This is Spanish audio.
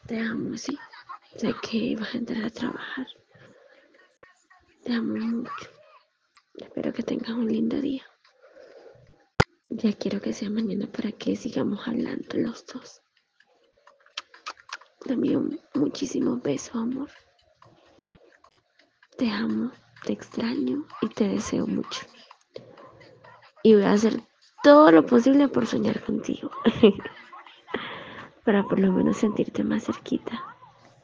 Te amo, sí. Sé que vas a entrar a trabajar. Te amo mucho. Espero que tengas un lindo día. Ya quiero que sea mañana para que sigamos hablando los dos. Te envío muchísimos besos, amor. Te amo, te extraño y te deseo mucho. Y voy a hacer todo lo posible por soñar contigo. Para por lo menos sentirte más cerquita.